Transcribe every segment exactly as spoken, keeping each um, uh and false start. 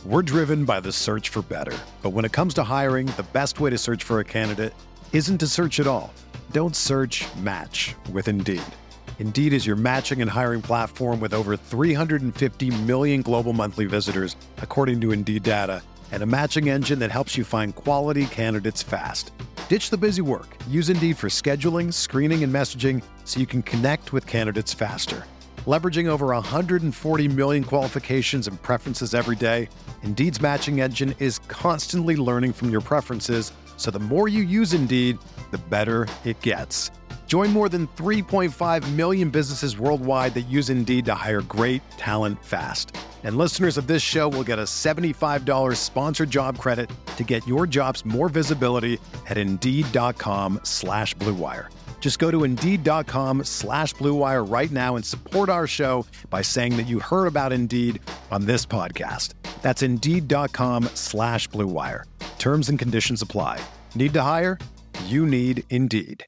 We're driven by the search for better. But when it comes to hiring, the best way to search for a candidate isn't to search at all. Don't search, match with Indeed. Indeed is your matching and hiring platform with over three hundred fifty million global monthly visitors, according to Indeed data, and a matching engine that helps you find quality candidates fast. Ditch the busy work. Use Indeed for scheduling, screening, and messaging so you can connect with candidates faster. Leveraging over one hundred forty million qualifications and preferences every day, Indeed's matching engine is constantly learning from your preferences, so the more you use Indeed, the better it gets. Join more than three point five million businesses worldwide that use Indeed to hire great talent fast. And listeners of this show will get a seventy-five dollars sponsored job credit to get your jobs more visibility at Indeed.com slash Blue Wire. Just go to Indeed.com slash Blue Wire right now and support our show by saying that you heard about Indeed on this podcast. That's Indeed.com slash Blue Wire. Terms and conditions apply. Need to hire? You need Indeed.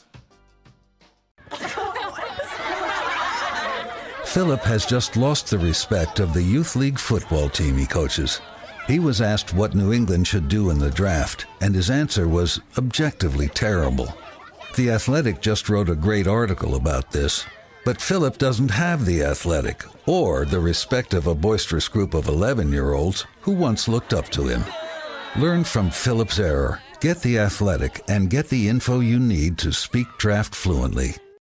Philip has just lost the respect of the youth league football team he coaches. He was asked what New England should do in the draft, and his answer was objectively terrible. The Athletic just wrote a great article about this, but Philip doesn't have The Athletic or the respect of a boisterous group of eleven-year-olds who once looked up to him. Learn from Philip's error, get The Athletic, and get the info you need to speak draft fluently.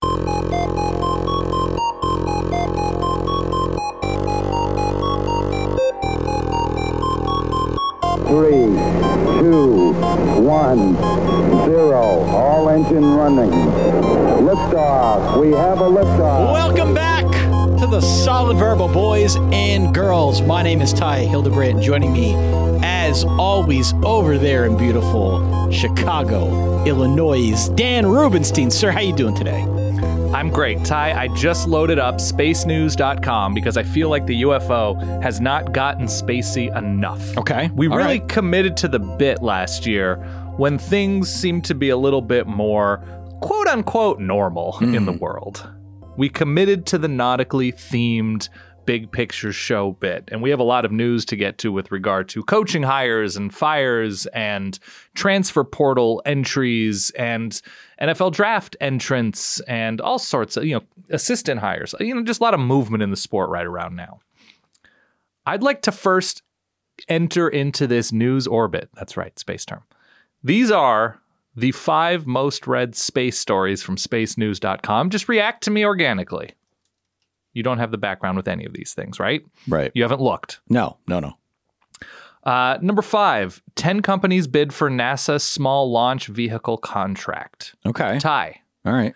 Three, two, one, zero. All engine running. Liftoff. We have a liftoff. Welcome back to the Solid Verbal boys and girls. My name is Ty Hildebrandt. Joining me, as always, over there in beautiful Chicago, Illinois, Dan Rubenstein. Sir, how you doing today? I'm great, Ty. I just loaded up space news dot com because I feel like the U F O has not gotten spacey enough. Okay. We All really right. committed to the bit last year when things seemed to be a little bit more quote-unquote normal mm. in the world. We committed to the nautically themed big picture show bit, and we have a lot of news to get to with regard to coaching hires and fires and transfer portal entries and N F L draft entrants and all sorts of, you know, assistant hires, you know, just a lot of movement in the sport right around now. I'd like to first enter into this news orbit. That's right, space term. These are the five most read space stories from space news dot com. Just react to me organically. You don't have the background with any of these things, right? Right. You haven't looked. No, no, no. Uh, number five, ten companies bid for NASA small launch vehicle contract. Okay. Ty. All right.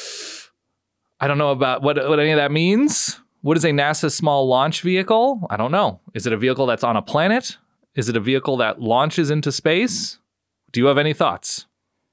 I don't know about what, what any of that means. What is a NASA small launch vehicle? I don't know. Is it a vehicle that's on a planet? Is it a vehicle that launches into space? Do you have any thoughts?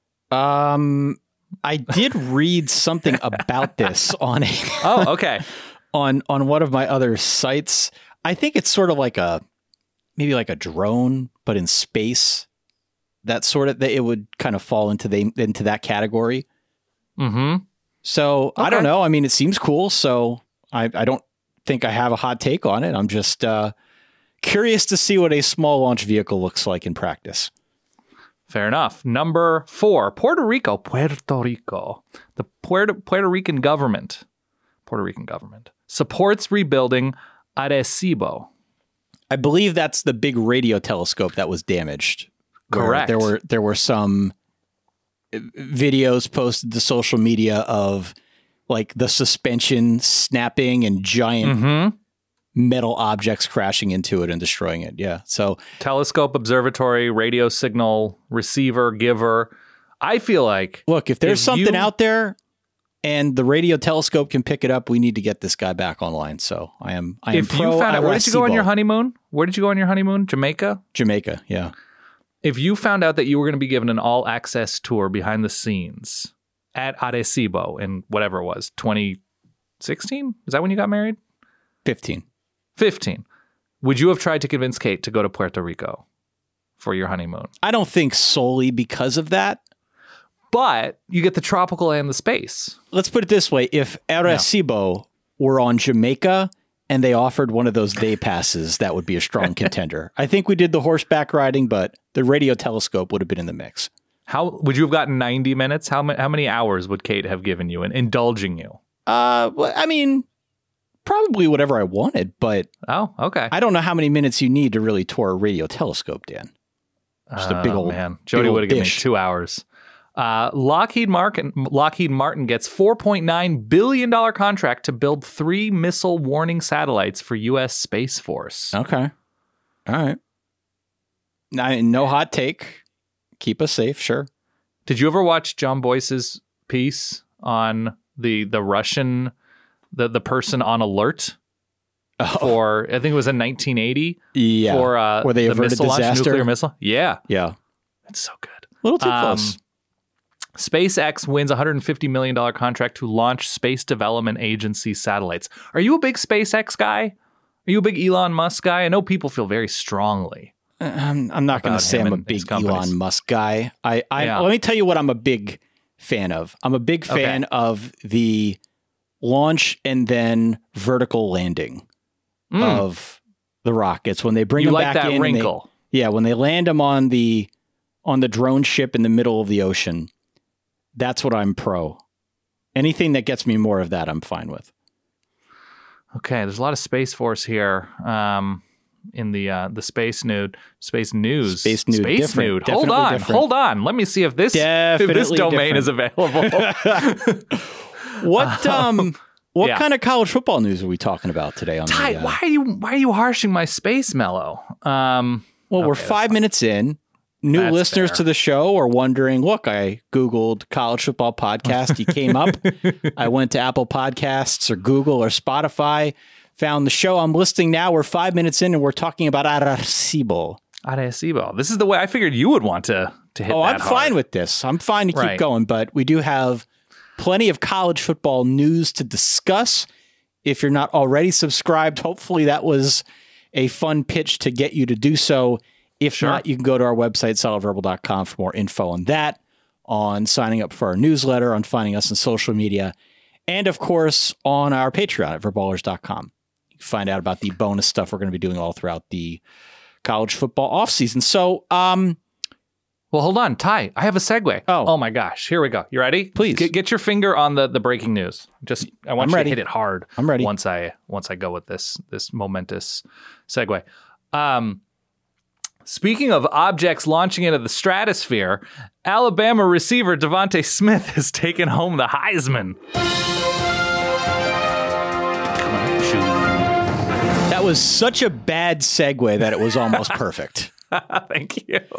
Um, I did read something about this on a oh, okay. on on one of my other sites. I think it's sort of like a maybe like a drone, but in space. That sort of that it would kind of fall into the into that category. Mm-hmm. So okay. I don't know. I mean, it seems cool. So I, I don't think I have a hot take on it. I'm just uh, curious to see what a small launch vehicle looks like in practice. Fair enough. Number four, Puerto Rico. Puerto Rico. The Puerto, Puerto Rican government, Puerto Rican government supports rebuilding Arecibo. I believe that's the big radio telescope that was damaged. Correct. There were there were some videos posted to social media of like the suspension snapping and giant mm-hmm. metal objects crashing into it and destroying it. Yeah. So telescope, observatory, radio signal, receiver, giver. I feel like look, if there's if something you, out there and the radio telescope can pick it up, we need to get this guy back online. So I am I am if pro you found out, where did you go on your honeymoon? Where did you go on your honeymoon? Jamaica? Jamaica, yeah. If you found out that you were going to be given an all-access tour behind the scenes at Arecibo in whatever it was, twenty sixteen? Is that when you got married? fifteen. fifteen. Would you have tried to convince Kate to go to Puerto Rico for your honeymoon? I don't think solely because of that. But you get the tropical and the space. Let's put it this way. If Arecibo yeah. were on Jamaica and they offered one of those day passes, that would be a strong contender. I think we did the horseback riding, but the radio telescope would have been in the mix. How would you have gotten ninety minutes? How, ma- how many hours would Kate have given you in indulging you? Uh, well, I mean, probably whatever I wanted, but Oh, okay. I don't know how many minutes you need to really tour a radio telescope, Dan. Just a big Oh, old man. big Jody old would have given me dish. two hours. Uh, Lockheed Martin Lockheed Martin gets four point nine billion dollars contract to build three missile warning satellites for U S Space Force. Okay. All right. Now, no hot take. Keep us safe, sure. Did you ever watch John Boyce's piece on the the Russian the the person on alert for I think it was in nineteen eighty Yeah. for uh, Where they the averted missile launch, disaster? nuclear missile? Yeah, Yeah. it's so good. A little too Um, close. SpaceX wins a one hundred fifty million dollars contract to launch Space Development Agency satellites. Are you a big SpaceX guy? Are you a big Elon Musk guy? I know people feel very strongly. I'm, I'm not going about to say him I'm a and his big companies. Elon Musk guy. I, I Yeah. Let me tell you what I'm a big fan of. I'm a big fan Okay. of the launch and then vertical landing Mm. of the rockets when they bring You them like back that in. and they- wrinkle. yeah, when they land them on the on the drone ship in the middle of the ocean. That's what I'm pro. Anything that gets me more of that, I'm fine with. Okay, there's a lot of Space Force here um, in the uh, the space nude, space news, Space nude, space different, nude. Hold definitely on, different. hold on. Let me see if this if this Definitely domain different. is available. What um what yeah. kind of college football news are we talking about today on Ty, the, uh, why are you why are you harshing my space mellow? Um, Well, we're okay, that's five minutes in. New That's listeners fair. to the show are wondering, look, I Googled college football podcast. You came up. I went to Apple Podcasts or Google or Spotify, found the show I'm listing now. We're five minutes in and we're talking about Arecibo. Arecibo. This is the way I figured you would want to to hit. Oh, that I'm hard. fine with this. I'm fine to keep Right. going, but we do have plenty of college football news to discuss. If you're not already subscribed, hopefully that was a fun pitch to get you to do so. If Sure. not, you can go to our website, solid verbal dot com, for more info on that, on signing up for our newsletter, on finding us on social media, and of course, on our Patreon at verballers dot com. You can find out about the bonus stuff we're going to be doing all throughout the college football offseason. So, um, Well, hold on, Ty. I have a segue. Oh. oh my gosh! Here we go. You ready? Please. get, get your finger on the, the breaking news. Just I want I'm you ready. to hit it hard. I'm ready. Once I once I go with this this momentous segue. Um, speaking of objects launching into the stratosphere, Alabama receiver Devontae Smith has taken home the Heisman. Come on, shoot. that was such a bad segue that it was almost perfect. Thank you.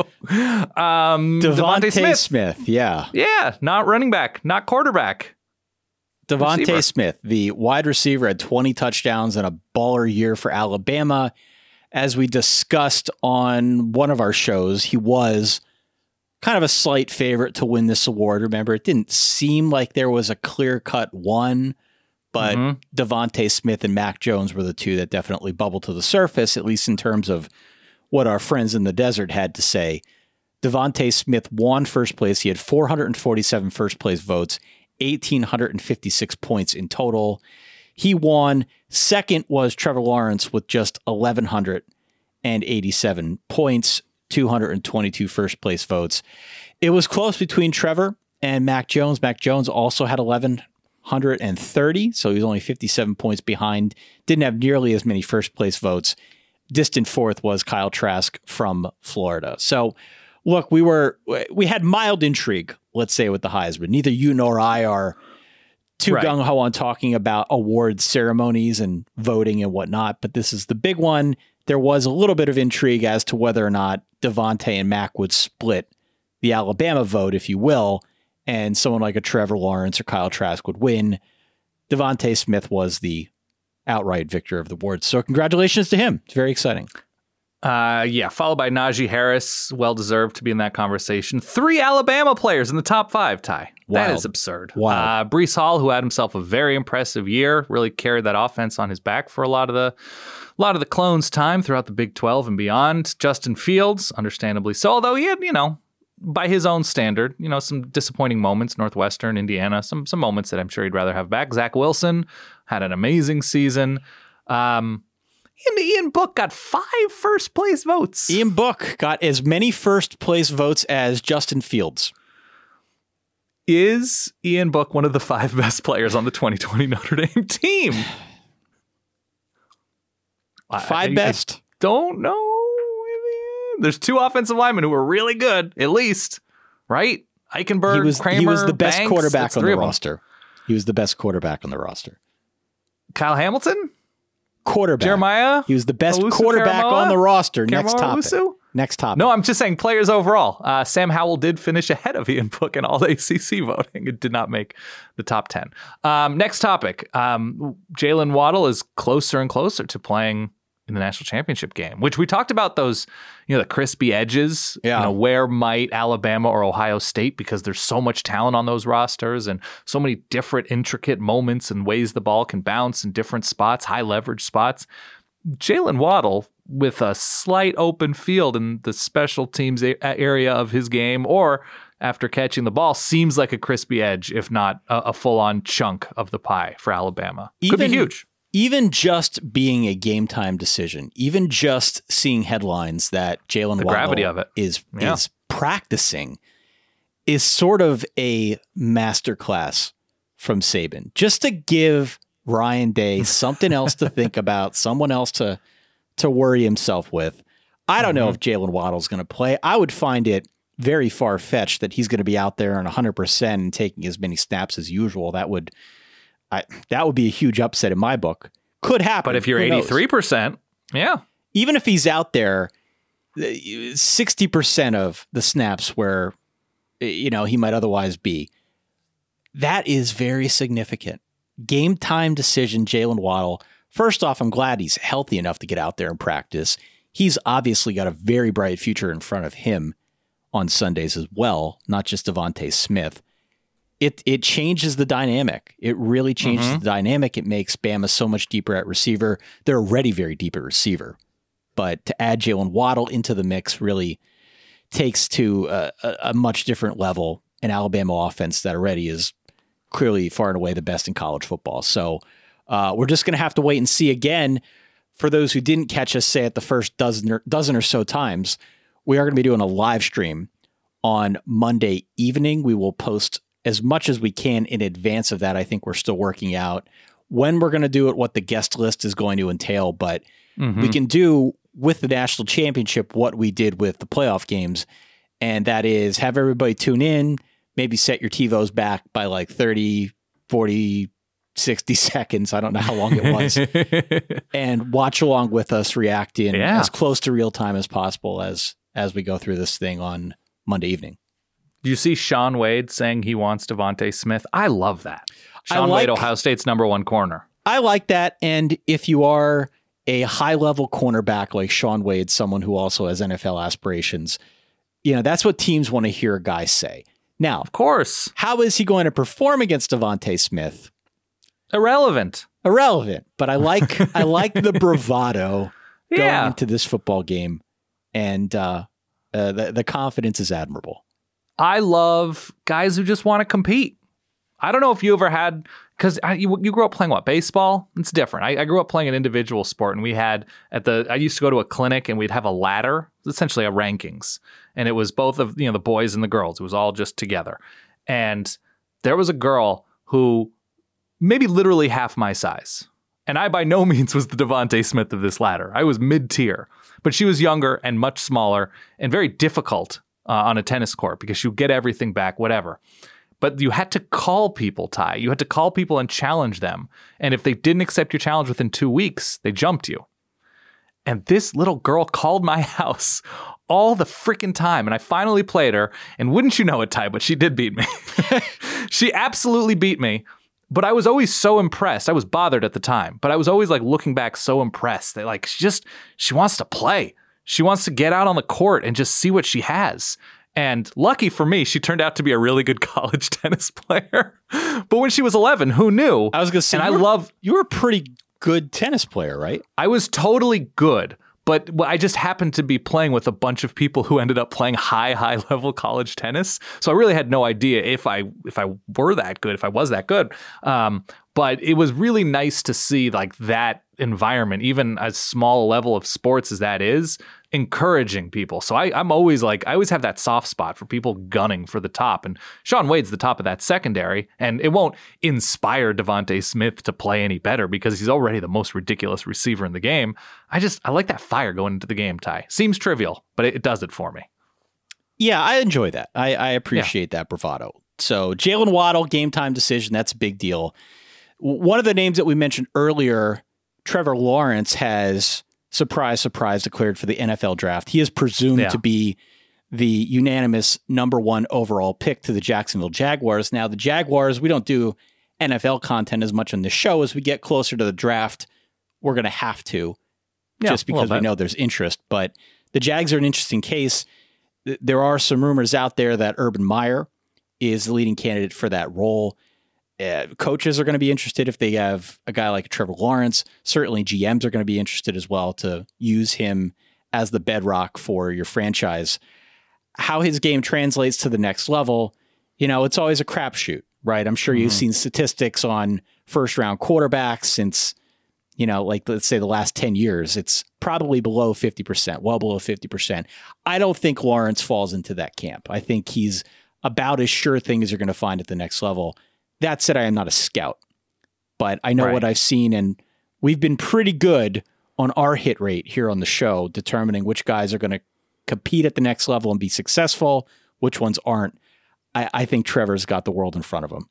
Um, Devontae Devontae Smith. Smith. yeah. Yeah, not running back, not quarterback. Devontae Receiver. Smith, the wide receiver, had twenty touchdowns and a baller year for Alabama. As we discussed on one of our shows, he was kind of a slight favorite to win this award. Remember, it didn't seem like there was a clear-cut one, but Mhm. Devontae Smith and Mac Jones were the two that definitely bubbled to the surface, at least in terms of what our friends in the desert had to say. Devontae Smith won first place. He had four hundred forty-seven first place votes, one thousand eight hundred fifty-six points in total. He won. Second was Trevor Lawrence with just one thousand one hundred eighty-seven points, two hundred twenty-two first place votes. It was close between Trevor and Mac Jones. Mac Jones also had eleven thirty, so he was only fifty-seven points behind. Didn't have nearly as many first place votes. Distant fourth was Kyle Trask from Florida. So, look, we were we had mild intrigue, let's say, with the Heisman. Neither you nor I are too Right. gung ho on talking about award ceremonies and voting and whatnot, but this is the big one. There was a little bit of intrigue as to whether or not Devontae and Mac would split the Alabama vote, if you will, and someone like a Trevor Lawrence or Kyle Trask would win. Devontae Smith was the outright victor of the award. So congratulations to him. It's very exciting. Uh, yeah, followed by Najee Harris, well deserved to be in that conversation. Three Alabama players in the top five, Ty. That Wild. is absurd. Wow. Uh, Brees Hall, who had himself a very impressive year, really carried that offense on his back for a lot of the, a lot of the clones' time throughout the Big twelve and beyond. Justin Fields, understandably so, although he had, you know, by his own standard, you know, some disappointing moments. Northwestern, Indiana, some some moments that I'm sure he'd rather have back. Zach Wilson had an amazing season. Um, and Ian Book got five first place votes. Ian Book got as many first place votes as Justin Fields. Is Ian Book one of the five best players on the twenty twenty Notre Dame team? Five I, best? I don't know. There's two offensive linemen who were really good, at least, right? Eichenberg, he was, Kramer, he was the best Banks, quarterback on the roster. He was the best quarterback on the roster. Kyle Hamilton? Quarterback. Jeremiah? He was the best Owusu quarterback Karamoa? on the roster. Karamoa Next topic. Owusu? Next topic. No, I'm just saying players overall. Uh, Sam Howell did finish ahead of Ian Book in all A C C voting. It did not make the top ten. Um, next topic. Um, Jalen Waddle is closer and closer to playing in the national championship game, which we talked about those, you know, the crispy edges. Yeah. You know, where might Alabama or Ohio State, because there's so much talent on those rosters and so many different intricate moments and ways the ball can bounce in different spots, high leverage spots. Jalen Waddle, with a slight open field in the special teams a- area of his game, or after catching the ball, seems like a crispy edge, if not a, a full-on chunk of the pie for Alabama. Could Even, be huge. Even just being a game time decision, even just seeing headlines that Jalen Waddle gravity of it. is Yeah. is practicing is sort of a masterclass from Saban, just to give Ryan Day something else to think about, someone else to to worry himself with. I don't mm-hmm. know if Jalen Waddle's going to play. I would find it very far-fetched that he's going to be out there on one hundred percent and taking as many snaps as usual. That would I, that would be a huge upset in my book. Could happen. But if you're eighty-three percent, yeah. Even if he's out there, sixty percent of the snaps where, you know, he might otherwise be, that is very significant. Game time decision, Jalen Waddle. First off, I'm glad he's healthy enough to get out there and practice. He's obviously got a very bright future in front of him on Sundays as well, not just Devontae Smith. It it changes the dynamic. It really changes mm-hmm. the dynamic. It makes Bama so much deeper at receiver. They're already very deep at receiver. But to add Jalen Waddle into the mix really takes to a, a, a much different level an Alabama offense that already is clearly far and away the best in college football. So uh, we're just going to have to wait and see again. For those who didn't catch us, say, at the first dozen or, dozen or so times, we are going to be doing a live stream on Monday evening. We will post as much as we can in advance of that. I think we're still working out when we're going to do it, what the guest list is going to entail, but mm-hmm. we can do with the national championship what we did with the playoff games, and that is have everybody tune in, maybe set your TiVos back by like thirty, forty, sixty seconds. I don't know how long it was. And watch along with us, react in yeah. as close to real time as possible as as we go through this thing on Monday evening. Do you see Sean Wade saying he wants Devontae Smith? I love that. Sean like, Wade, Ohio State's number one corner. I like that. And if you are a high-level cornerback like Sean Wade, someone who also has N F L aspirations, you know, that's what teams want to hear a guy say. Now, of course, how is he going to perform against Devontae Smith? Irrelevant. Irrelevant. But I like I like the bravado yeah. going into this football game, and uh, uh, the the confidence is admirable. I love guys who just want to compete. I don't know if you ever had, because you, you grew up playing what, baseball? It's different. I, I grew up playing an individual sport, and we had at the. I used to go to a clinic, and we'd have a ladder, essentially a rankings, and it was both of you know the boys and the girls. It was all just together, and there was a girl who maybe literally half my size, and I by no means was the Devontae Smith of this ladder. I was mid tier, but she was younger and much smaller and very difficult uh, on a tennis court because she would get everything back, whatever. But you had to call people, Ty. You had to call people and challenge them. And if they didn't accept your challenge within two weeks, they jumped you. And this little girl called my house all the freaking time. And I finally played her. And wouldn't you know it, Ty, but she did beat me. She absolutely beat me. But I was always so impressed. I was bothered at the time. But I was always like looking back so impressed that like she just, she wants to play. She wants to get out on the court and just see what she has. And lucky for me, she turned out to be a really good college tennis player. But when she was eleven, who knew? I was going to say, and I were, love you were a pretty good tennis player, right? I was totally good, but I just happened to be playing with a bunch of people who ended up playing high, high level college tennis. So I really had no idea if I if I were that good, if I was that good. Um, But it was really nice to see like that environment, even as small a level of sports as that is, encouraging people. So I, I'm always like, I always have that soft spot for people gunning for the top. And Shaun Wade's the top of that secondary. And it won't inspire Devontae Smith to play any better because he's already the most ridiculous receiver in the game. I just, I like that fire going into the game, Ty. Seems trivial, but it, it does it for me. Yeah, I enjoy that. I, I appreciate yeah. that bravado. So Jalen Waddle, game time decision, that's a big deal. One of the names that we mentioned earlier, Trevor Lawrence, has, surprise, surprise, declared for the N F L draft. He is presumed yeah. to be the unanimous number one overall pick to the Jacksonville Jaguars. Now, the Jaguars, we don't do N F L content as much on the show. As we get closer to the draft, we're going to have to, yeah, just because we know there's interest. But the Jags are an interesting case. There are some rumors out there that Urban Meyer is the leading candidate for that role. Uh, coaches are going to be interested if they have a guy like Trevor Lawrence. Certainly G Ms are going to be interested as well to use him as the bedrock for your franchise. How his game translates to the next level, you know, it's always a crapshoot, right? I'm sure mm-hmm. you've seen statistics on first round quarterbacks since, you know, like let's say the last ten years, it's probably below fifty percent, well below fifty percent. I don't think Lawrence falls into that camp. I think he's about as sure thing as you're going to find at the next level. That said, I am not a scout, but I know right. what I've seen, and we've been pretty good on our hit rate here on the show, determining which guys are going to compete at the next level and be successful, which ones aren't. I, I think Trevor's got the world in front of him.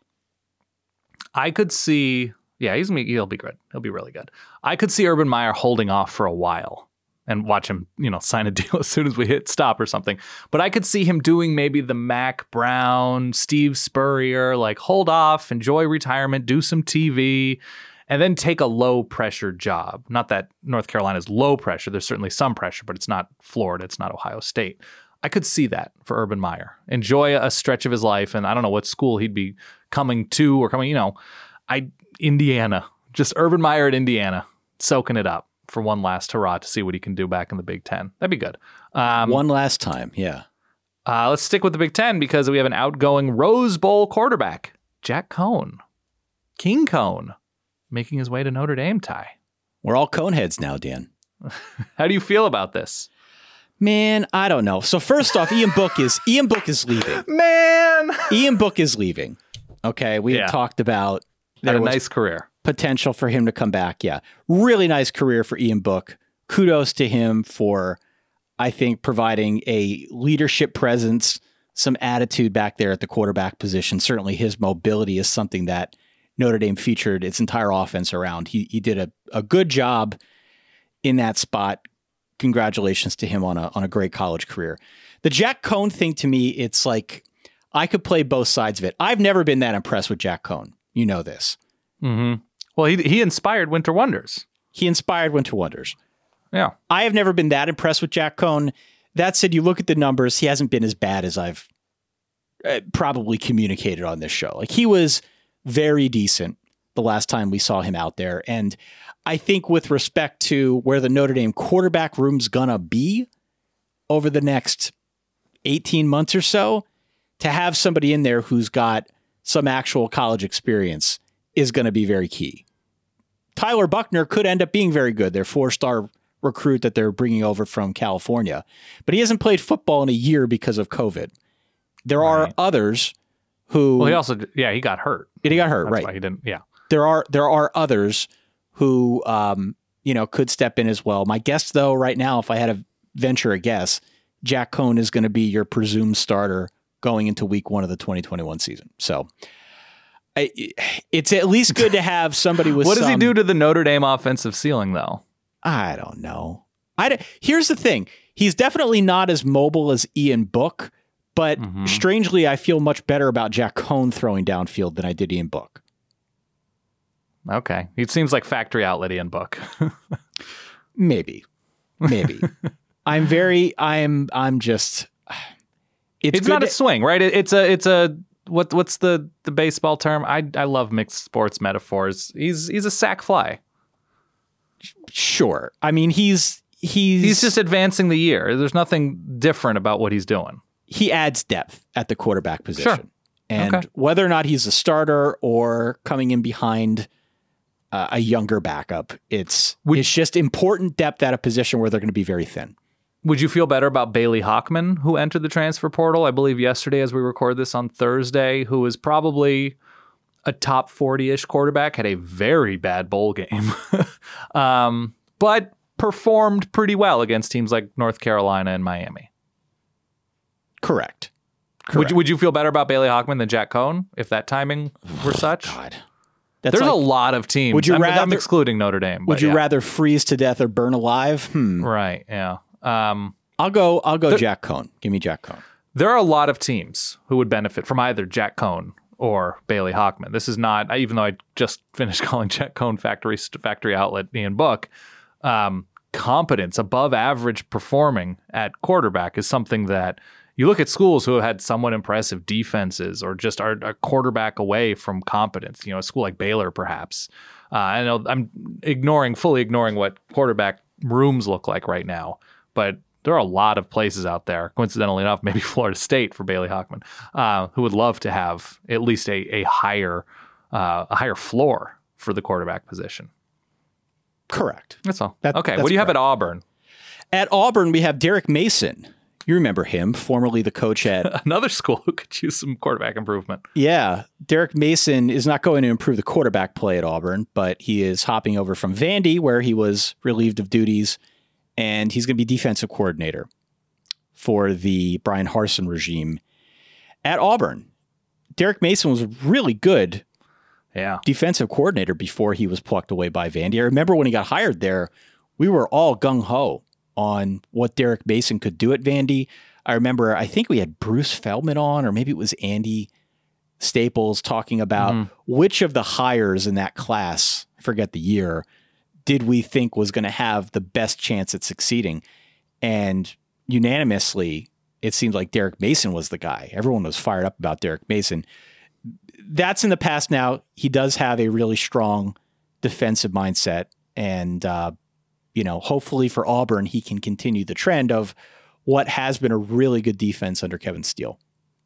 I could see, yeah, he's he'll be good. He'll be really good. I could see Urban Meyer holding off for a while and watch him, you know, sign a deal as soon as we hit stop or something. But I could see him doing maybe the Mac Brown, Steve Spurrier, like hold off, enjoy retirement, do some T V, and then take a low pressure job. Not that North Carolina's low pressure. There's certainly some pressure, but it's not Florida. It's not Ohio State. I could see that for Urban Meyer. Enjoy a stretch of his life. And I don't know what school he'd be coming to or coming, you know, I Indiana, just Urban Meyer at Indiana, soaking it up for one last hurrah to see what he can do back in the Big Ten. That'd be good. Um, one last time, yeah. Uh, let's stick with the Big Ten because we have an outgoing Rose Bowl quarterback, Jack Cohn, King Cohn, making his way to Notre Dame. Ty, we're all Coneheads now, Dan. How do you feel about this? Man, I don't know. So first off, Ian Book is Ian Book is leaving. Man, Ian Book is leaving. Okay, we yeah. had talked about there had a nice career. Potential for him to come back. Yeah. Really nice career for Ian Book. Kudos to him for, I think, providing a leadership presence, some attitude back there at the quarterback position. Certainly his mobility is something that Notre Dame featured its entire offense around. He he did a, a good job in that spot. Congratulations to him on a on a great college career. The Jack Cohn thing, to me, it's like I could play both sides of it. I've never been that impressed with Jack Cohn. You know this. Mm-hmm. Well, he he inspired Winter Wonders. He inspired Winter Wonders. Yeah. I have never been that impressed with Jack Cohn. That said, you look at the numbers, he hasn't been as bad as I've uh, probably communicated on this show. Like, he was very decent the last time we saw him out there. And I think with respect to where the Notre Dame quarterback room's gonna be over the next eighteen months or so, to have somebody in there who's got some actual college experience is going to be very key. Tyler Buchner could end up being very good, their four-star recruit that they're bringing over from California, but he hasn't played football in a year because of COVID. There right. are others who... Well, he also, yeah, he got hurt. He got hurt, That's right. Why he didn't, yeah. There are there are others who, um, you know, could step in as well. My guess, though, right now, if I had to venture a guess, Jack Cohn is going to be your presumed starter going into week one of the twenty twenty-one season. So... I, it's at least good to have somebody with What does some, he do to the Notre Dame offensive ceiling, though? I don't know. I, here's the thing. He's definitely not as mobile as Ian Book, but mm-hmm. strangely, I feel much better about Jack Cohn throwing downfield than I did Ian Book. Okay. It seems like factory outlet Ian Book. Maybe. Maybe. I'm very, I'm, I'm just, it's, it's not to, a swing, right? It, it's a, it's a, What what's the, the baseball term? I I love mixed sports metaphors. He's he's a sack fly. Sure. I mean, he's he's he's just advancing the year. There's nothing different about what he's doing. He adds depth at the quarterback position. Sure. And okay. whether or not he's a starter or coming in behind uh, a younger backup. It's Would- it's just important depth at a position where they're going to be very thin. Would you feel better about Bailey Hockman, who entered the transfer portal, I believe yesterday as we record this on Thursday, who is probably a top forty-ish quarterback, had a very bad bowl game, um, but performed pretty well against teams like North Carolina and Miami? Correct. Would you, would you feel better about Bailey Hockman than Jack Cohn if that timing were such? God. That's There's like, a lot of teams. Would you I'm, rather, I'm excluding Notre Dame. Would but you yeah. rather freeze to death or burn alive? Hmm. Right, yeah. Um, I'll go. I'll go. There- Jack Cohn. Give me Jack Cohn. there are a lot of teams who would benefit from either Jack Cohn or Bailey Hockman. This is not, even though I just finished calling Jack Cohn factory factory outlet Ian Book, um, competence, above average performing at quarterback is something that you look at schools who have had somewhat impressive defenses or just are a quarterback away from competence. You know, a school like Baylor, perhaps. Uh, I know I'm ignoring, fully ignoring what quarterback rooms look like right now, but there are a lot of places out there, coincidentally enough, maybe Florida State for Bailey Hockman, uh, who would love to have at least a, a higher uh, a higher floor for the quarterback position. Correct. That's all. That- okay, that's what do you have correct. at Auburn? At Auburn, we have Derek Mason. You remember him, formerly the coach at Another school who could use some quarterback improvement. Yeah, Derek Mason is not going to improve the quarterback play at Auburn, but he is hopping over from Vandy, where he was relieved of duties, and he's going to be defensive coordinator for the Brian Harsin regime at Auburn. Derek Mason was a really good Yeah. defensive coordinator before he was plucked away by Vandy. I remember when he got hired there, we were all gung-ho on what Derek Mason could do at Vandy. I remember, I think we had Bruce Feldman on, or maybe it was Andy Staples talking about Mhm. which of the hires in that class, I forget the year, did we think was going to have the best chance at succeeding? And unanimously, it seemed like Derek Mason was the guy. Everyone was fired up about Derek Mason. That's in the past now. He does have a really strong defensive mindset. And, uh, you know, hopefully for Auburn, he can continue the trend of what has been a really good defense under Kevin Steele.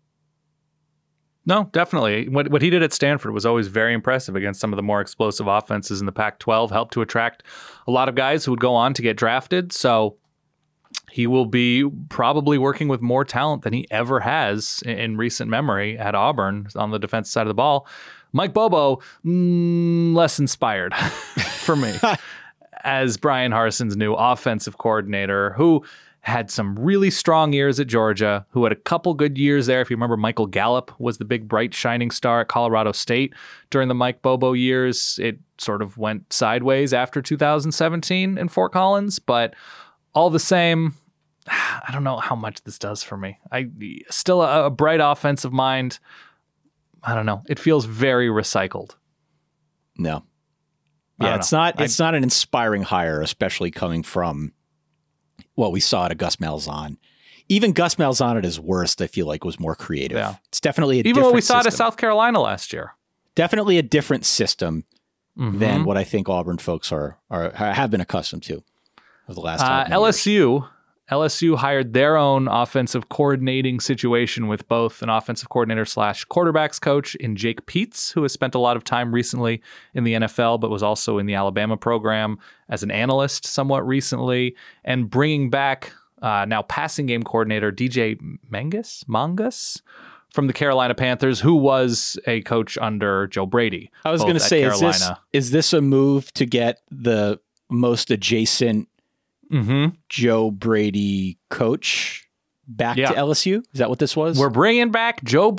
No, definitely. What what he did at Stanford was always very impressive against some of the more explosive offenses in the Pac twelve, helped to attract a lot of guys who would go on to get drafted. So he will be probably working with more talent than he ever has in, in recent memory at Auburn on the defensive side of the ball. Mike Bobo, mm, less inspired for me as Brian Harsin's new offensive coordinator, who had some really strong years at Georgia, who had a couple good years there. If you remember, Michael Gallup was the big, bright, shining star at Colorado State during the Mike Bobo years. It sort of went sideways after two thousand seventeen in Fort Collins, but all the same, I don't know how much this does for me. I still a, a bright offensive mind. I don't know. It feels very recycled. No. I Yeah, don't it's know. not I- it's not an inspiring hire, especially coming from what we saw at a Gus Malzahn. Even Gus Malzahn at his worst, I feel like, was more creative. Yeah. It's definitely a Even different what we saw system. at South Carolina last year. Definitely a different system Mhm. than what I think Auburn folks are, are have been accustomed to over the last Uh, however many L S U L S U hired their own offensive coordinating situation with both an offensive coordinator slash quarterbacks coach in Jake Peetz, who has spent a lot of time recently in the N F L, but was also in the Alabama program as an analyst somewhat recently, and bringing back uh, now passing game coordinator D J Mangus, Mangus from the Carolina Panthers, who was a coach under Joe Brady. I was both going to at say, is this, Carolina. is this a move to get the most adjacent Mhm. Joe Brady coach back Yeah. to L S U? Is that what this was? We're bringing back Joe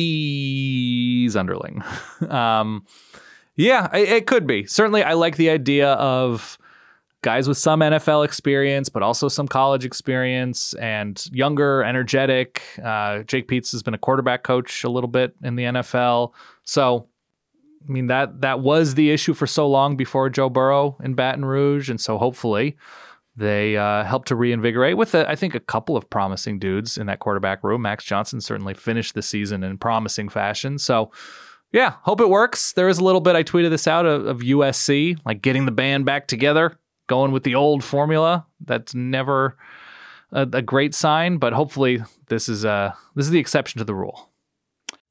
Brady's underling. um, yeah, it, it could be. Certainly, I like the idea of guys with some N F L experience, but also some college experience and younger, energetic. Uh, Jake Peetz has been a quarterback coach a little bit in the N F L. So, I mean, that that was the issue for so long before Joe Burrow in Baton Rouge. And so hopefully they uh, help to reinvigorate with, a, I think, a couple of promising dudes in that quarterback room. Max Johnson certainly finished the season in promising fashion. So, yeah, hope it works. There is a little bit, I tweeted this out, of, of U S C, like getting the band back together, going with the old formula. That's never a, a great sign, but hopefully this is uh, this is the exception to the rule.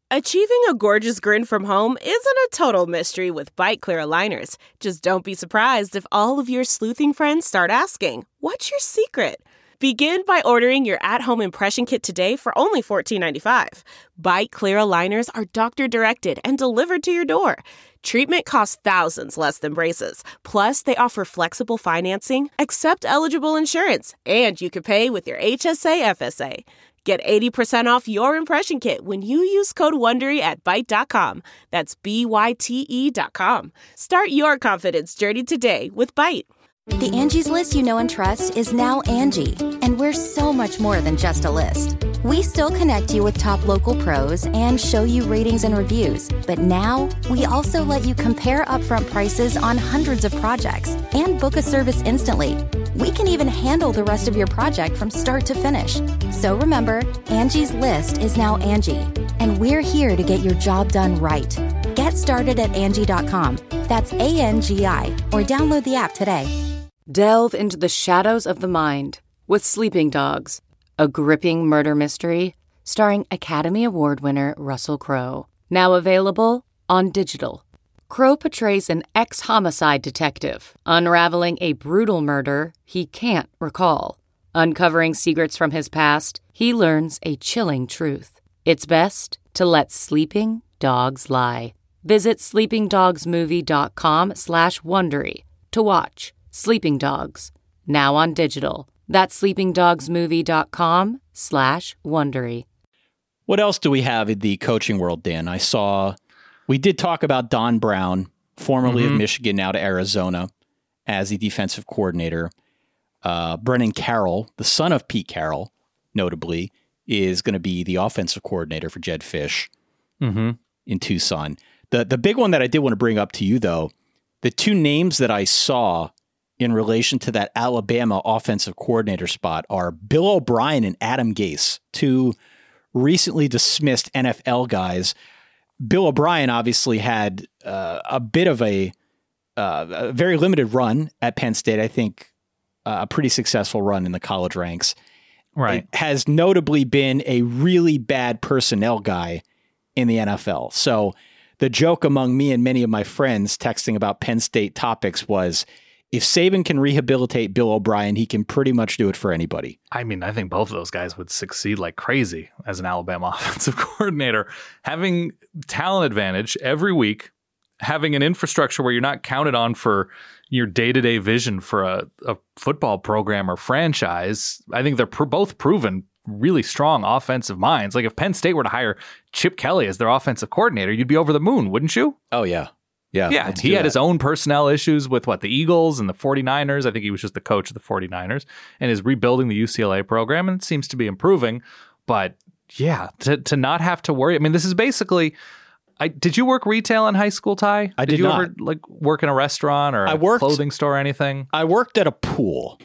Achieving a gorgeous grin from home isn't a total mystery with Byte Clear aligners. Just don't be surprised if all of your sleuthing friends start asking, "What's your secret?" Begin by ordering your at-home impression kit today for only fourteen ninety-five. Byte Clear aligners are doctor-directed and delivered to your door. Treatment costs thousands less than braces. Plus, they offer flexible financing, accept eligible insurance, and you can pay with your H S A F S A. Get eighty percent off your impression kit when you use code WONDERY at byte dot com. That's B Y T E dot com. Start your confidence journey today with Byte. The Angie's List you know and trust is now Angie, and we're so much more than just a list. We still connect you with top local pros and show you ratings and reviews, but now we also let you compare upfront prices on hundreds of projects and book a service instantly. We can even handle the rest of your project from start to finish. So remember, Angie's List is now Angie, and we're here to get your job done right. Get started at Angie dot com. That's A N G I, or download the app today. Delve into the shadows of the mind with Sleeping Dogs, a gripping murder mystery starring Academy Award winner Russell Crowe. Now available on digital. Crowe portrays an ex-homicide detective unraveling a brutal murder he can't recall. Uncovering secrets from his past, he learns a chilling truth. It's best to let sleeping dogs lie. Visit sleepingdogsmovie.com slash Wondery to watch Sleeping Dogs, now on digital. That's sleepingdogsmovie.com slash Wondery. What else do we have in the coaching world, Dan? I saw, we did talk about Don Brown, formerly mm-hmm. of Michigan, now to Arizona, as the defensive coordinator. Uh, Brennan Carroll, the son of Pete Carroll, notably, is going to be the offensive coordinator for Jedd Fisch mm-hmm. in Tucson. The, the big one that I did want to bring up to you, though, the two names that I saw in relation to that Alabama offensive coordinator spot are Bill O'Brien and Adam Gase, two recently dismissed N F L guys. Bill O'Brien obviously had uh, a bit of a, uh, a very limited run at Penn State. I think uh, a pretty successful run in the college ranks. Right. It has notably been a really bad personnel guy in the N F L. So the joke among me and many of my friends texting about Penn State topics was, if Saban can rehabilitate Bill O'Brien, he can pretty much do it for anybody. I mean, I think both of those guys would succeed like crazy as an Alabama offensive coordinator. Having talent advantage every week, having an infrastructure where you're not counted on for your day-to-day vision for a, a football program or franchise, I think they're pr- both proven really strong offensive minds. Like if Penn State were to hire Chip Kelly as their offensive coordinator, you'd be over the moon, wouldn't you? Oh, yeah. Yeah, yeah, he had that. His own personnel issues with what the Eagles and the forty-niners. I think he was just the coach of the forty-niners and is rebuilding the U C L A program, and it seems to be improving. But yeah, to to not have to worry. I mean, this is basically. I did you work retail in high school, Ty? I did, did you not. ever like work in a restaurant or a I worked, clothing store or anything? I worked at a pool.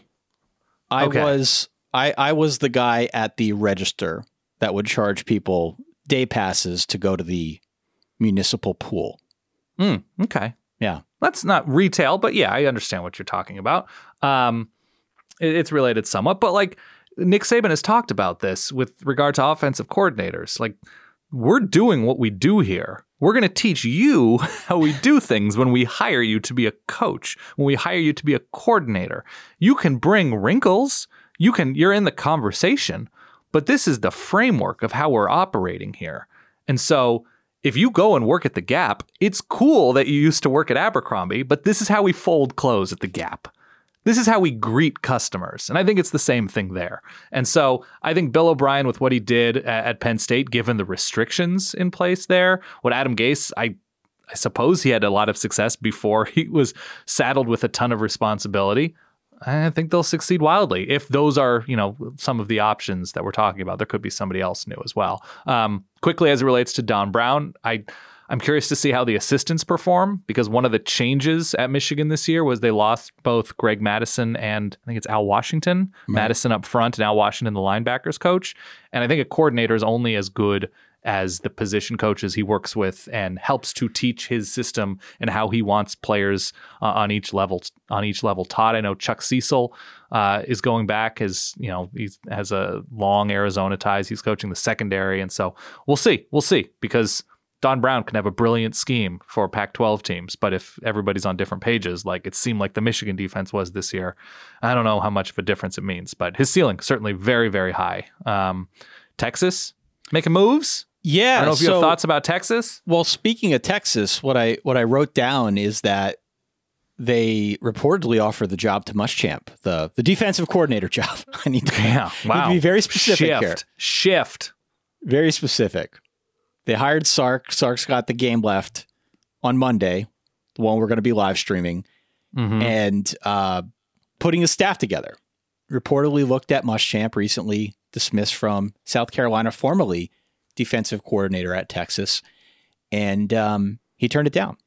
I okay. was I I was the guy at the register that would charge people day passes to go to the municipal pool. Mm, okay. Yeah. That's not retail, but yeah, I understand what you're talking about. Um, it, it's related somewhat, but like Nick Saban has talked about this with regard to offensive coordinators. Like we're doing what we do here. We're going to teach you how we do things when we hire you to be a coach, when we hire you to be a coordinator. You can bring wrinkles. You can, you're in the conversation, but this is the framework of how we're operating here. And so if you go and work at the Gap, it's cool that you used to work at Abercrombie, but this is how we fold clothes at the Gap. This is how we greet customers. And I think it's the same thing there. And so I think Bill O'Brien, with what he did at Penn State, given the restrictions in place there, what Adam Gase, I, I suppose he had a lot of success before he was saddled with a ton of responsibility. I think they'll succeed wildly. If those are, you know, some of the options that we're talking about, there could be somebody else new as well. Um, quickly, as it relates to Don Brown, I, I'm curious to see how the assistants perform, because one of the changes at Michigan this year was they lost both Greg Madison and I think it's Al Washington. Right. Madison up front and Al Washington, the linebackers coach. And I think a coordinator is only as good as the position coaches he works with and helps to teach his system and how he wants players uh, on each level on each level taught. I know Chuck Cecil uh, is going back as, you know, he has a long Arizona ties. He's coaching the secondary. And so we'll see. We'll see, because Don Brown can have a brilliant scheme for Pac twelve teams, but if everybody's on different pages, like it seemed like the Michigan defense was this year, I don't know how much of a difference it means, but his ceiling certainly very, very high. Um, Texas making moves. Yeah. I don't know if you so, have thoughts about Texas. Well, speaking of Texas, what I what I wrote down is that they reportedly offered the job to Muschamp, the the defensive coordinator job. I need to, yeah, wow. need to be very specific Shift. here. Shift. Very specific. They hired Sark. Sark's got the game left on Monday, the one we're going to be live streaming, mm-hmm. and uh, putting a staff together. Reportedly looked at Muschamp, recently dismissed from South Carolina, formerly defensive coordinator at Texas, and um, he turned it down,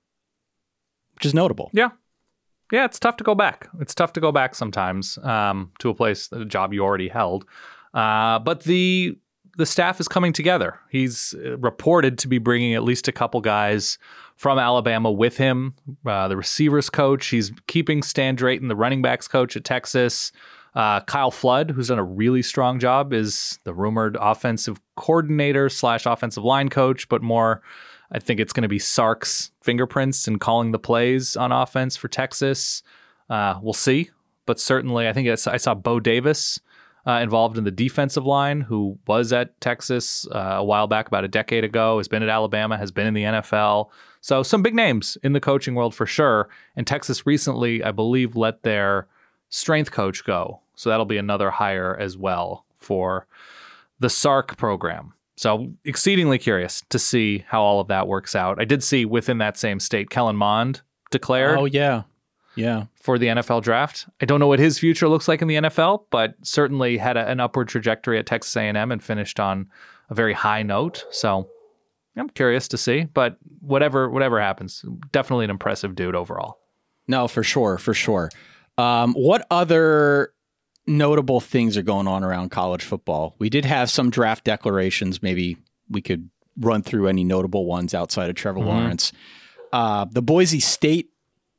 which is notable. Yeah. Yeah, it's tough to go back. It's tough to go back sometimes um, to a place, a job you already held. Uh, but the the staff is coming together. He's reported to be bringing at least a couple guys from Alabama with him. Uh, the receivers coach, he's keeping Stan Drayton, the running backs coach at Texas. Uh, Kyle Flood, who's done a really strong job, is the rumored offensive coordinator slash offensive line coach, but more, I think it's going to be Sark's fingerprints in calling the plays on offense for Texas. Uh, we'll see, but certainly I think it's, I saw Bo Davis uh, involved in the defensive line, who was at Texas uh, a while back, about a decade ago, has been at Alabama, has been in the N F L. So some big names in the coaching world for sure. And Texas recently, I believe, let their strength coach go. So that'll be another hire as well for the Sark program. So exceedingly curious to see how all of that works out. I did see within that same state, Kellen Mond declared. Oh, yeah. Yeah. For the N F L draft. I don't know what his future looks like in the N F L, but certainly had a, an upward trajectory at Texas A and M and finished on a very high note. So I'm curious to see, but whatever whatever happens, definitely an impressive dude overall. No, for sure, for sure. Um, what other notable things are going on around college football? We did have some draft declarations. Maybe we could run through any notable ones outside of Trevor mm-hmm. Lawrence. Uh, the Boise State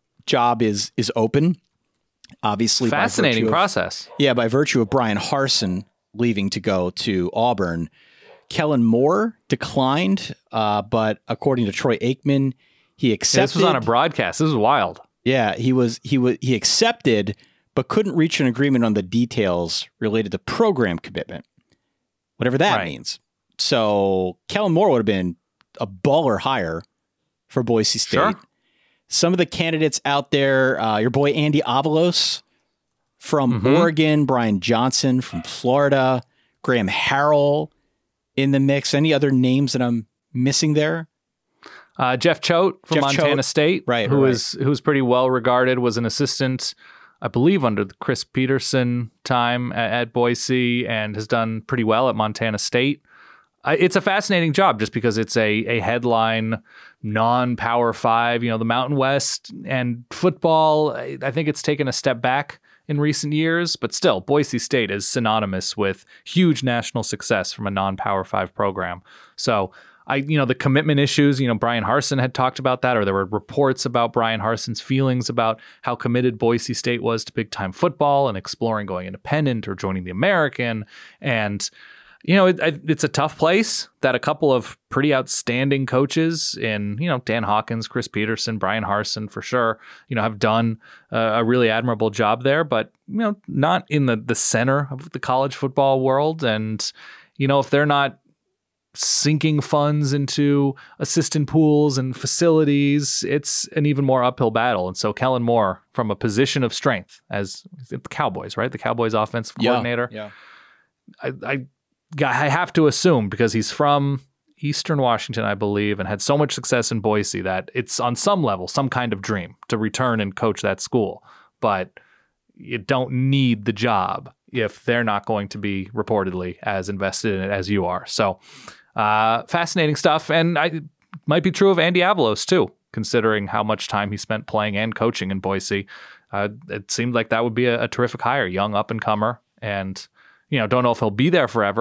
job is is open. Obviously, fascinating by process. Of, yeah, by virtue of Brian Harsin leaving to go to Auburn. Kellen Moore declined, uh, but according to Troy Aikman, he accepted. Yeah, this was on a broadcast. This was wild. Yeah, he was he was he accepted, but couldn't reach an agreement on the details related to program commitment, whatever that right. means. So Kellen Moore would have been a baller hire for Boise State. Sure. Some of the candidates out there, uh, your boy Andy Avalos from mm-hmm. Oregon, Brian Johnson from Florida, Graham Harrell in the mix. Any other names that I'm missing there? Uh, Jeff Choate from Jeff Montana Choate. State, right, who right. is who's pretty well regarded, was an assistant, I believe, under the Chris Peterson time at, at Boise, and has done pretty well at Montana State. Uh, it's a fascinating job just because it's a a headline, non-Power Five, you know, the Mountain West, and football, I, I think it's taken a step back in recent years, but still, Boise State is synonymous with huge national success from a non-Power Five program. So I, you know, the commitment issues, you know, Brian Harsin had talked about that, or there were reports about Brian Harsin's feelings about how committed Boise State was to big time football and exploring going independent or joining the American. And, you know, it, it's a tough place that a couple of pretty outstanding coaches in, you know, Dan Hawkins, Chris Peterson, Brian Harsin for sure, you know, have done a, a really admirable job there, but, you know, not in the, the center of the college football world. And, you know, if they're not sinking funds into assistant pools and facilities, it's an even more uphill battle. And so Kellen Moore, from a position of strength as the Cowboys, right? The Cowboys offensive coordinator. Yeah. I, I, I have to assume, because he's from Eastern Washington, I believe, and had so much success in Boise, that it's on some level, some kind of dream to return and coach that school. But you don't need the job if they're not going to be reportedly as invested in it as you are. So, Uh, fascinating stuff, and I, it might be true of Andy Avalos too, considering how much time he spent playing and coaching in Boise. Uh, it seemed like that would be a, a terrific hire, young up and comer, and you know, don't know if he'll be there forever,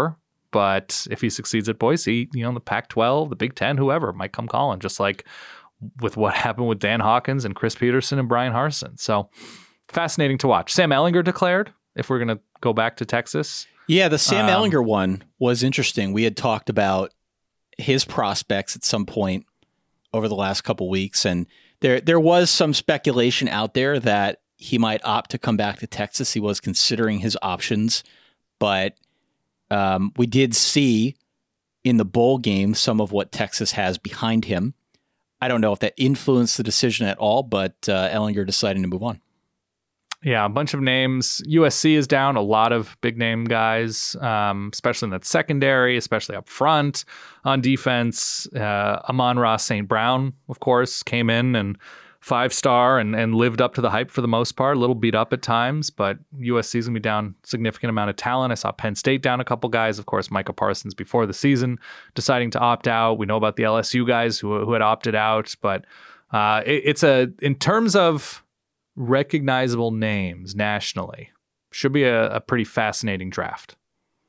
But if he succeeds at Boise, you know, the Pac twelve, the Big Ten, whoever might come calling, just like with what happened with Dan Hawkins and Chris Peterson and Brian Harsin. So fascinating to watch. Sam Ehlinger declared, if we're going to go back to Texas. Yeah, the Sam um, Ehlinger one was interesting. We had talked about his prospects at some point over the last couple weeks, and there there was some speculation out there that he might opt to come back to Texas. He was considering his options, but um, we did see in the bowl game some of what Texas has behind him. I don't know if that influenced the decision at all, but uh, Ehlinger decided to move on. Yeah, a bunch of names. U S C is down, a lot of big name guys, um, especially in that secondary, especially up front on defense. Uh, Amon-Ra Saint Brown, of course, came in and five star and, and lived up to the hype for the most part. A little beat up at times, but U S C's going to be down a significant amount of talent. I saw Penn State down a couple guys. Of course, Micah Parsons before the season deciding to opt out. We know about the L S U guys who, who had opted out, but uh, it, it's a, in terms of recognizable names nationally, should be a, a pretty fascinating draft.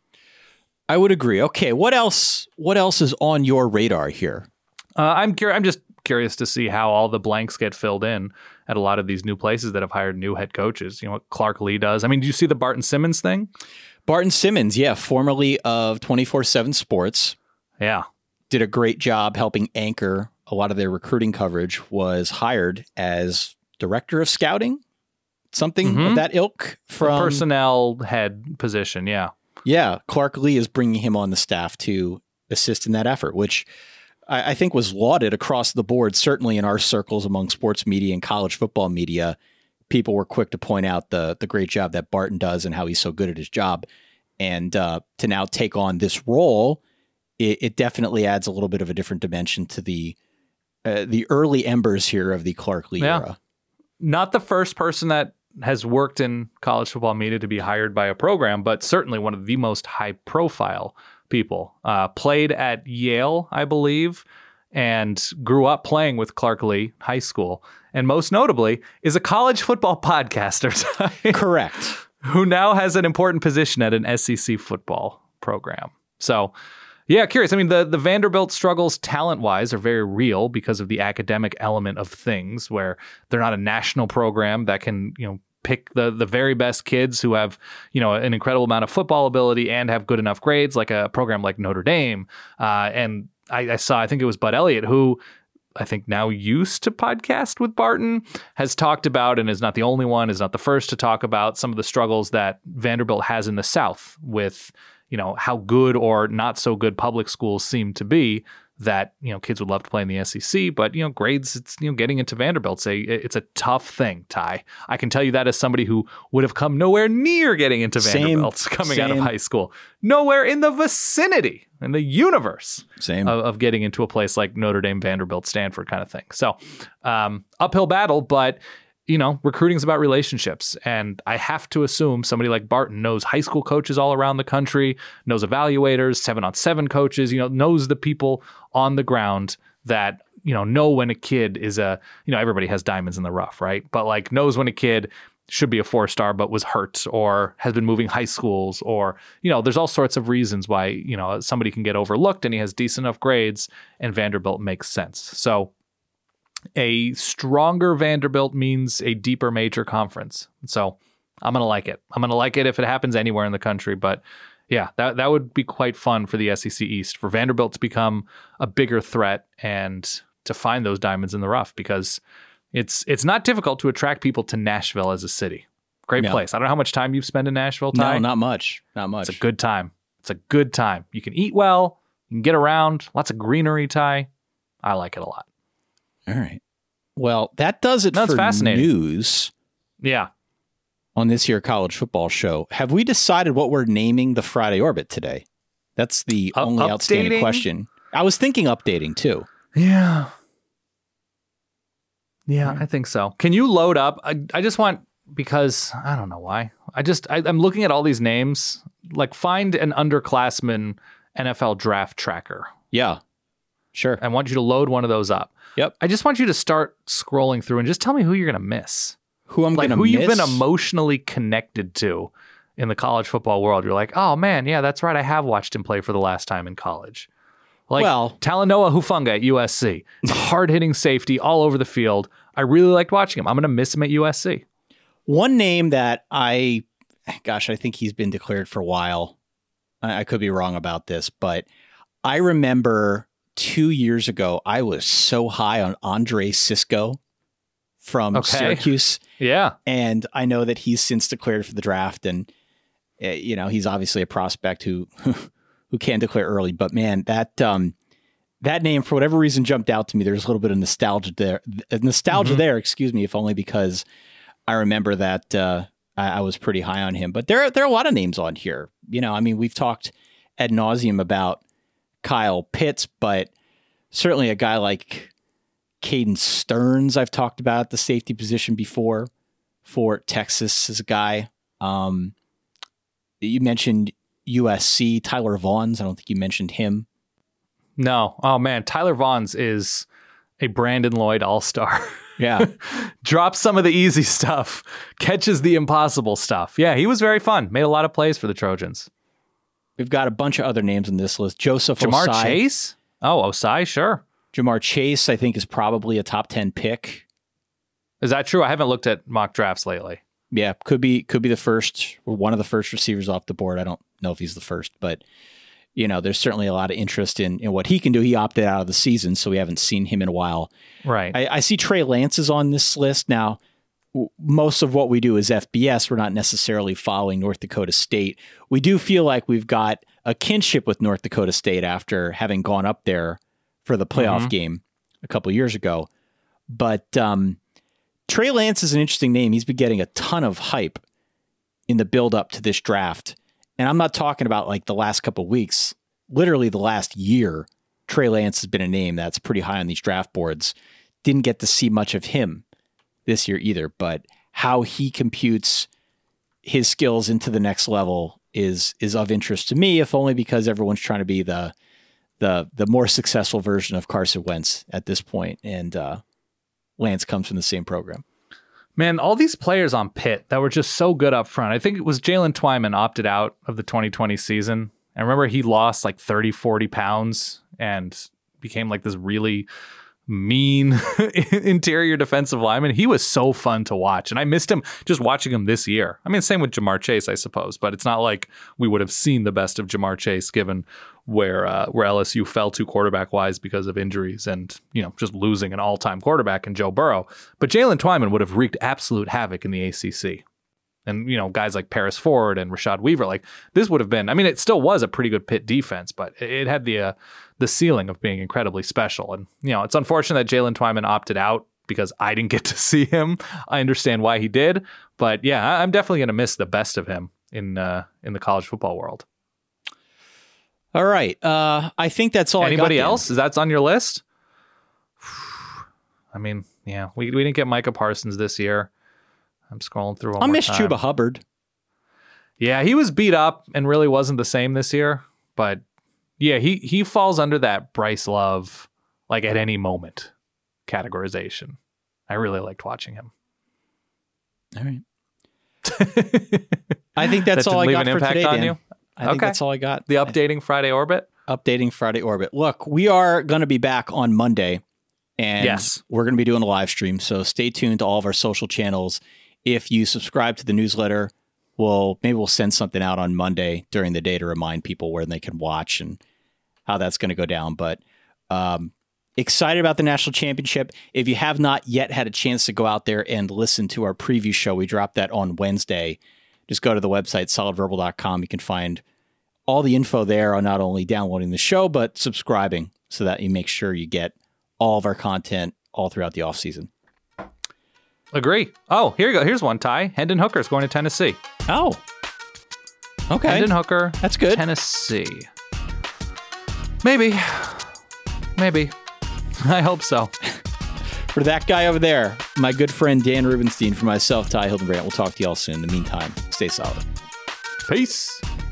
I would agree. Okay, what else? What else is on your radar here? Uh, I'm curious. I'm just curious to see how all the blanks get filled in at a lot of these new places that have hired new head coaches. You know what Clark Lee does. I mean, do you see the Barton Simmons thing? Barton Simmons, yeah, formerly of twenty-four seven Sports, yeah, did a great job helping anchor a lot of their recruiting coverage. Was hired as director of scouting, something mm-hmm. of that ilk, from the personnel head position. Yeah. Yeah. Clark Lee is bringing him on the staff to assist in that effort, which I, I think was lauded across the board. Certainly in our circles among sports media and college football media, people were quick to point out the, the great job that Barton does and how he's so good at his job. And uh, to now take on this role, it, it definitely adds a little bit of a different dimension to the, uh, the early embers here of the Clark Lee yeah. era. Not the first person that has worked in college football media to be hired by a program, but certainly one of the most high-profile people. Uh, played at Yale, I believe, and grew up playing with Clark Lee high school. And most notably, is a college football podcaster. Correct. Who now has an important position at an S E C football program. So, yeah, curious. I mean, the, the Vanderbilt struggles talent-wise are very real because of the academic element of things, where they're not a national program that can, you know, pick the the very best kids who have, you know, an incredible amount of football ability and have good enough grades, like a program like Notre Dame. Uh, and I, I saw, I think it was Bud Elliott, who I think now used to podcast with Barton, has talked about, and is not the only one, is not the first to talk about some of the struggles that Vanderbilt has in the South with, you know, how good or not so good public schools seem to be, that, you know, kids would love to play in the S E C, but, you know, grades, it's, you know, getting into Vanderbilt's a, it's a tough thing, Ty. I can tell you that as somebody who would have come nowhere near getting into Vanderbilt same, coming same. out of high school. Nowhere in the vicinity, in the universe same. Of, of getting into a place like Notre Dame, Vanderbilt, Stanford kind of thing. So um, uphill battle, but, you know, recruiting is about relationships. And I have to assume somebody like Barton knows high school coaches all around the country, knows evaluators, seven on seven coaches, you know, knows the people on the ground that, you know, know when a kid is a, you know, everybody has diamonds in the rough, right? But like knows when a kid should be a four star but was hurt or has been moving high schools, or, you know, there's all sorts of reasons why, you know, somebody can get overlooked and he has decent enough grades and Vanderbilt makes sense. So a stronger Vanderbilt means a deeper major conference. So I'm going to like it. I'm going to like it if it happens anywhere in the country. But yeah, that, that would be quite fun for the S E C East, for Vanderbilt to become a bigger threat and to find those diamonds in the rough, because it's it's not difficult to attract people to Nashville as a city. Great yeah. place. I don't know how much time you've spent in Nashville, Ty. No, not much. Not much. It's a good time. It's a good time. You can eat well. You can get around. Lots of greenery, Ty. I like it a lot. All right. Well, that does it That's for fascinating. news. Yeah. On this here college football show. Have we decided what we're naming the Friday Orbit today? That's the uh, only updating? outstanding question. I was thinking updating too. Yeah. Yeah, I think so. Can you load up? I, I just want, because I don't know why. I just, I, I'm looking at all these names. Like, find an underclassman N F L draft tracker. Yeah. Sure. I want you to load one of those up. Yep. I just want you to start scrolling through and just tell me who you're going to miss. Who I'm like going to who miss? You've been emotionally connected to in the college football world. You're like, oh man, yeah, that's right. I have watched him play for the last time in college. Like well, Talanoa Hufanga at U S C. Hard-hitting safety all over the field. I really liked watching him. I'm going to miss him at U S C. One name that I, gosh, I think he's been declared for a while. I, I could be wrong about this, but I remember two years ago, I was so high on Andre Cisco from okay. Syracuse. Yeah. And I know that he's since declared for the draft, and uh, you know, he's obviously a prospect who who can declare early, but man, that um that name for whatever reason jumped out to me. There's a little bit of nostalgia there. Nostalgia mm-hmm. there, excuse me, if only because I remember that uh I, I was pretty high on him. But there there are a lot of names on here. You know, I mean, we've talked ad nauseum about Kyle Pitts, but certainly a guy like Caden Stearns, I've talked about at the safety position before for Texas as a guy. Um, you mentioned U S C, Tyler Vaughns. I don't think you mentioned him. No. Oh man, Tyler Vaughns is a Brandon Lloyd all-star. Yeah. Drops some of the easy stuff, catches the impossible stuff. Yeah, he was very fun. Made a lot of plays for the Trojans. We've got a bunch of other names on this list. Joseph Jamar Osai. Chase? Oh, Osai, sure. Jamar Chase, I think, is probably a top ten pick. Is that true? I haven't looked at mock drafts lately. Yeah, could be could be the first or one of the first receivers off the board. I don't know if he's the first, but you know, there's certainly a lot of interest in, in what he can do. He opted out of the season, so we haven't seen him in a while. Right. I, I see Trey Lance is on this list. Now, w- most of what we do is F B S. We're not necessarily following North Dakota State. We do feel like we've got a kinship with North Dakota State after having gone up there for the playoff mm-hmm. game a couple of years ago. But um, Trey Lance is an interesting name. He's been getting a ton of hype in the build up to this draft. And I'm not talking about like the last couple of weeks, literally the last year. Trey Lance has been a name that's pretty high on these draft boards. Didn't get to see much of him this year either, but how he computes his skills into the next level is, is of interest to me, if only because everyone's trying to be the, the the more successful version of Carson Wentz at this point, and uh, Lance comes from the same program. Man, all these players on Pitt that were just so good up front. I think it was Jalen Twyman opted out of the twenty twenty season. I remember he lost like thirty, forty pounds and became like this really mean interior defensive lineman. He was so fun to watch, and I missed him just watching him this year. I mean, same with Jamar Chase, I suppose, but it's not like we would have seen the best of Jamar Chase given where uh, where L S U fell to quarterback wise because of injuries and, you know, just losing an all time quarterback in Joe Burrow. But Jalen Twyman would have wreaked absolute havoc in the A C C. And, you know, guys like Paris Ford and Rashad Weaver, like this would have been, I mean, it still was a pretty good Pitt defense, but it had the uh, the ceiling of being incredibly special. And, you know, it's unfortunate that Jalen Twyman opted out because I didn't get to see him. I understand why he did. But yeah, I'm definitely going to miss the best of him in uh, in the college football world. All right. Uh, I think that's all Anybody I got. Anybody else? Is that on your list? I mean, yeah, we, we didn't get Micah Parsons this year. I'm scrolling through one I more miss time. Chuba Hubbard. Yeah, he was beat up and really wasn't the same this year. But yeah, he, he falls under that Bryce Love, like at any moment categorization. I really liked watching him. All right. I think that's that all I leave got an for impact today, on Dan. you? I think okay. that's all I got. The updating Friday orbit? Updating Friday orbit. Look, we are going to be back on Monday, and yes. we're going to be doing a live stream. So stay tuned to all of our social channels. If you subscribe to the newsletter, we'll maybe we'll send something out on Monday during the day to remind people where they can watch and how that's going to go down. But um, excited about the national championship. If you have not yet had a chance to go out there and listen to our preview show, we dropped that on Wednesday. Just go to the website, solid verbal dot com. You can find all the info there on not only downloading the show, but subscribing so that you make sure you get all of our content all throughout the offseason. Agree. Oh, here you go. Here's one, Ty. Hendon Hooker's going to Tennessee. Oh. Okay. Hendon Hooker. That's good. Tennessee. Maybe. Maybe. I hope so. For that guy over there, my good friend Dan Rubenstein, for myself, Ty Hildenbrandt, we'll talk to you all soon. In the meantime, stay solid. Peace.